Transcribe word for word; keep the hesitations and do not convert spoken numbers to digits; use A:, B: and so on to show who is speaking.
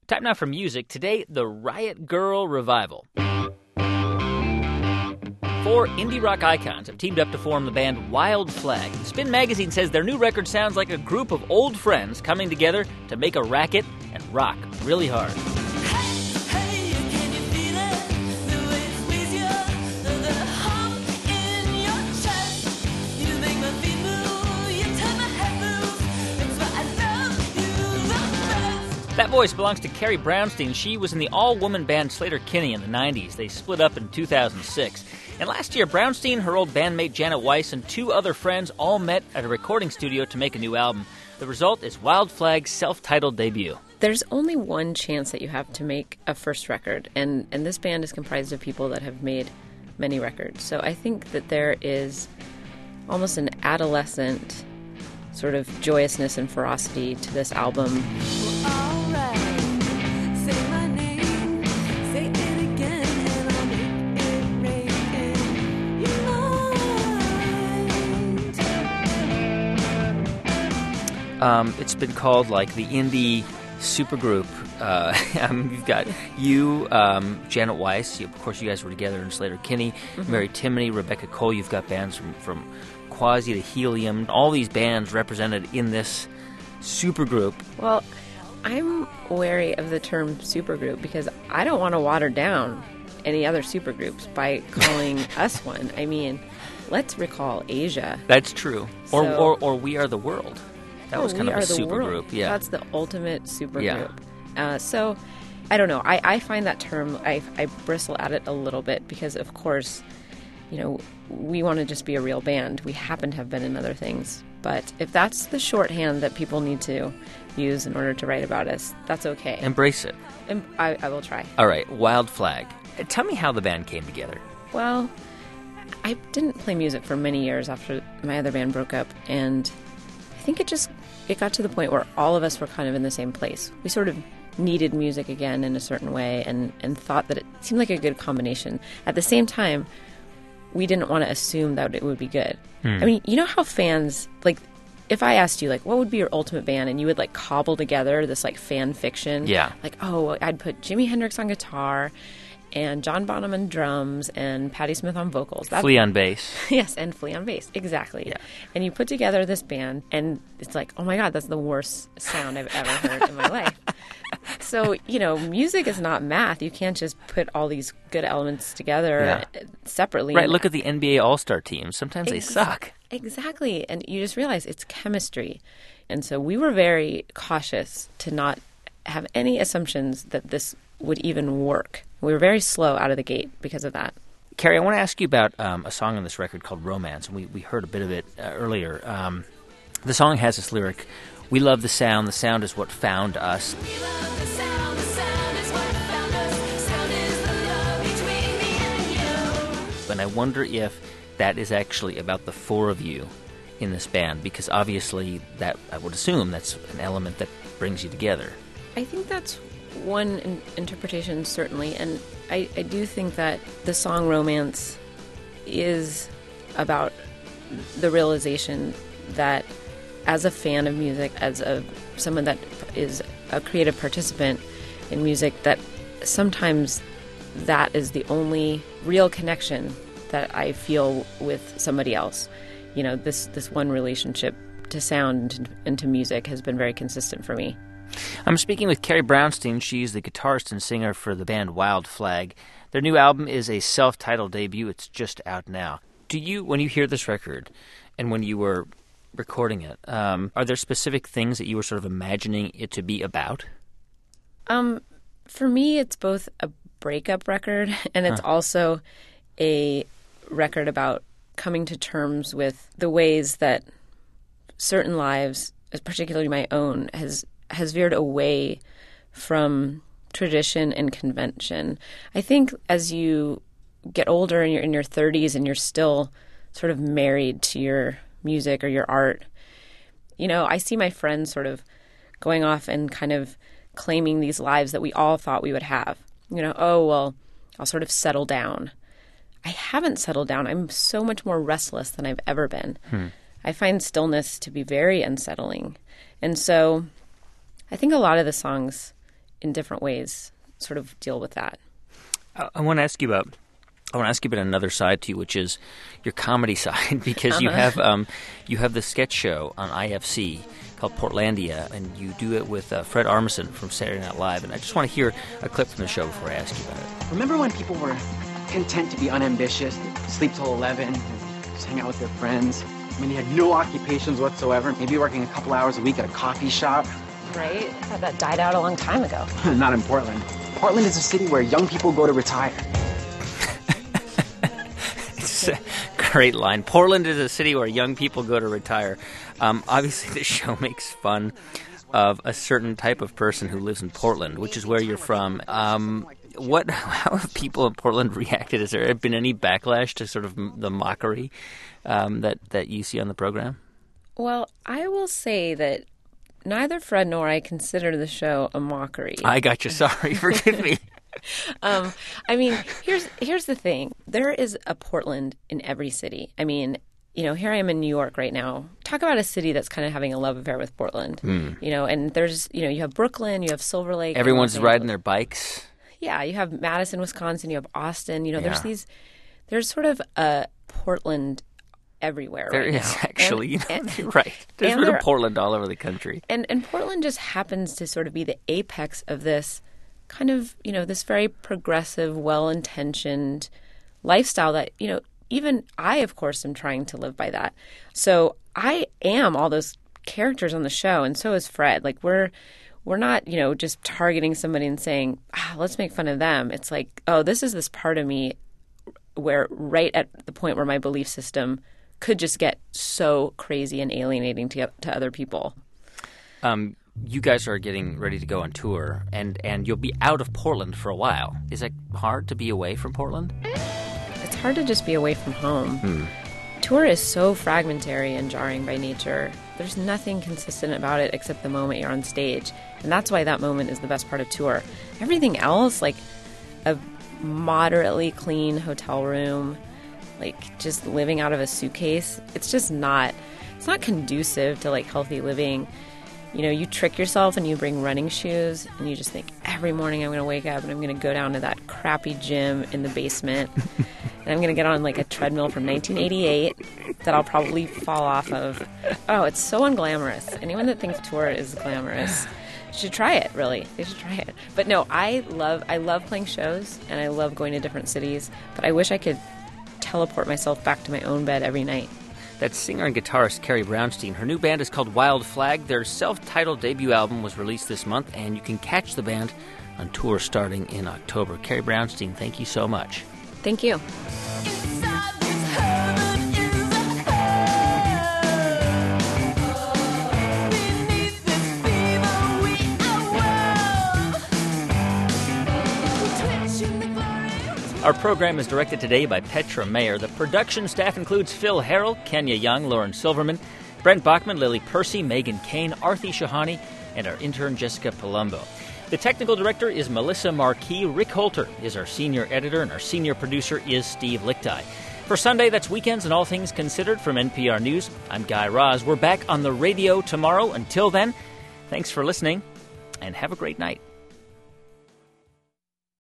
A: Time now for music. Today, the Riot Grrrl Revival. Four indie rock icons have teamed up to form the band Wild Flag. Spin Magazine says their new record sounds like a group of old friends coming together to make a racket and rock really hard. That voice belongs to Carrie Brownstein. She was in the all-woman band Sleater-Kinney in the nineties. They split up in two thousand six. And last year, Brownstein, her old bandmate Janet Weiss, and two other friends all met at a recording studio to make a new album. The result is Wild Flag's self-titled debut.
B: There's only one chance that you have to make a first record, and, and this band is comprised of people that have made many records. So I think that there is almost an adolescent sort of joyousness and ferocity to this album.
A: Um, it's been called like the indie supergroup. Uh, I mean, you've got you, um, Janet Weiss. You, of course, you guys were together in Sleater-Kinney. Mm-hmm. Mary Timony, Rebecca Cole. You've got bands from, from Quasi to Helium. All these bands represented in this supergroup.
B: Well, I'm wary of the term supergroup because I don't want to water down any other supergroups by calling us one. I mean, let's recall Asia.
A: That's true. Or
B: So-
A: or, or We Are the World. That was
B: Oh,
A: kind
B: We
A: of a
B: Are the
A: super
B: World.
A: group. Yeah.
B: That's the ultimate supergroup.
A: Yeah.
B: Uh, so, I don't know. I, I find that term, I, I bristle at it a little bit because, of course, you know, we want to just be a real band. We happen to have been in other things. But if that's the shorthand that people need to use in order to write about us, that's okay.
A: Embrace it.
B: And I, I will try.
A: All right, Wild Flag. Uh, Tell me how the band came together.
B: Well, I didn't play music for many years after my other band broke up, and I think it just it got to the point where all of us were kind of in the same place. We sort of needed music again in a certain way and, and thought that it seemed like a good combination. At the same time, we didn't want to assume that it would be good.
A: Hmm.
B: I mean, you know how fans, like, if I asked you, like, what would be your ultimate band, and you would, like, cobble together this, like, fan fiction.
A: Yeah.
B: Like, oh, I'd put Jimi Hendrix on guitar and John Bonham on drums and Patti Smith on vocals. That's,
A: Flea on bass.
B: Yes, and Flea on bass. Exactly.
A: Yeah.
B: And you put together this band, and it's like, oh my God, that's the worst sound I've ever heard in my life. So, you know, music is not math. You can't just put all these good elements together
A: Yeah.
B: separately.
A: Right, look at the N B A All-Star teams. Sometimes they
B: Ex-
A: suck.
B: Exactly. And you just realize it's chemistry. And so we were very cautious to not have any assumptions that this would even work. We were very slow out of the gate because of that.
A: Carrie, I want to ask you about um, a song on this record called Romance, and we, we heard a bit of it uh, earlier. Um, the song has this lyric, "We love the sound, the sound is what found us."
C: We love the sound, the sound is what found us. Sound is the love between me and you.
A: And I wonder if that is actually about the four of you in this band, because obviously that, I would assume, that's an element that brings you together.
B: I think that's one in- interpretation, certainly. And I, I do think that the song Romance is about the realization that as a fan of music, as a someone that is a creative participant in music, that sometimes that is the only real connection that I feel with somebody else. You know, this, this one relationship to sound and to music has been very consistent for me.
A: I'm speaking with Carrie Brownstein. She's the guitarist and singer for the band Wild Flag. Their new album is a self-titled debut. It's just out now. Do you, when you hear this record, and when you were recording it, um, are there specific things that you were sort of imagining it to be about?
B: Um, for me, it's both a breakup record and it's
A: Huh.
B: also a record about coming to terms with the ways that certain lives, particularly my own, has has veered away from tradition and convention. I think as you get older and you're in your thirties and you're still sort of married to your music or your art, you know, I see my friends sort of going off and kind of claiming these lives that we all thought we would have. You know, oh, well, I'll sort of settle down. I haven't settled down. I'm so much more restless than I've ever been.
A: Hmm.
B: I find stillness to be very unsettling. And so I think a lot of the songs in different ways, sort of deal with that.
A: I, I want to ask you about. I want to ask you about another side to you, which is your comedy side, because you
B: Uh-huh.
A: have um, you have the sketch show on I F C called Portlandia, and you do it with uh, Fred Armisen from Saturday Night Live. And I just want to hear a clip from the show before I ask you about it.
D: Remember when people were content to be unambitious, sleep till eleven, and just hang out with their friends? I mean, they had no occupations whatsoever, maybe working a couple hours a week at a coffee shop.
B: Right? That died out a long time ago.
D: Not in Portland. Portland is a city where young people go to retire.
A: It's a great line. Portland is a city where young people go to retire. Um, obviously, the show makes fun of a certain type of person who lives in Portland, which is where you're from. Um, what? How have people in Portland reacted? Has there been any backlash to sort of m- the mockery um, that that you see on the program?
B: Well, I will say that neither Fred nor I consider the show a mockery.
A: I got you. Sorry, forgive me.
B: Um, I mean, here's here's the thing. There is a Portland in every city. I mean, you know, here I am in New York right now. Talk about a city that's kind of having a love affair with Portland. You know, and there's, you know, you have Brooklyn, you have Silver Lake. and
A: Everyone's
B: Los Angeles.
A: riding their bikes.
B: Yeah, you have Madison, Wisconsin, you have Austin. You know, there's
A: Yeah.
B: these, there's sort of a Portland everywhere
A: There
B: right
A: is
B: now.
A: actually, you
B: And-
A: know,
B: and-
A: you're right. There's
B: and
A: been a
B: there-
A: Portland all over the country.
B: And and Portland just happens to sort of be the apex of this kind of, you know, this very progressive, well-intentioned lifestyle that, you know, even I, of course, am trying to live by that. So I am all those characters on the show, and so is Fred. Like, we're we're not, you know, just targeting somebody and saying, ah, let's make fun of them. It's like, oh, this is this part of me where right at the point where my belief system could just get so crazy and alienating to, to other people.
A: Um, you guys are getting ready to go on tour, and, and you'll be out of Portland for a while. Is it hard to be away from Portland?
B: It's hard to just be away from home. Tour is so fragmentary and jarring by nature. There's nothing consistent about it except the moment you're on stage. And that's why that moment is the best part of tour. Everything else, like a moderately clean hotel room, like just living out of a suitcase, it's just not, it's not conducive to like healthy living. You know, you trick yourself and you bring running shoes and you just think every morning I'm going to wake up and I'm going to go down to that crappy gym in the basement and I'm going to get on like a treadmill from nineteen eighty-eight that I'll probably fall off of. Oh, it's so unglamorous. Anyone that thinks tour is glamorous should try it, really. They should try it. But no, I love I love playing shows and I love going to different cities, but I wish I could teleport myself back to my own bed every night.
A: That's singer and guitarist Carrie Brownstein. Her new band is called Wild Flag. Their self-titled debut album was released this month, and you can catch the band on tour starting in October. Carrie Brownstein, thank you so much.
B: Thank you.
C: Inside this heaven is a hell. Beneath this fever we are well. Twitching the glory.
A: Our program is directed today by Petra Mayer. The production staff includes Phil Harrell, Kenya Young, Lauren Silverman, Brent Bachman, Lily Percy, Megan Kane, Arthi Shahani, and our intern Jessica Palumbo. The technical director is Melissa Marquis. Rick Holter is our senior editor, and our senior producer is Steve Lichtai. For Sunday, that's Weekends and All Things Considered from N P R News. I'm Guy Raz. We're back on the radio tomorrow. Until then, thanks for listening, and have a great night.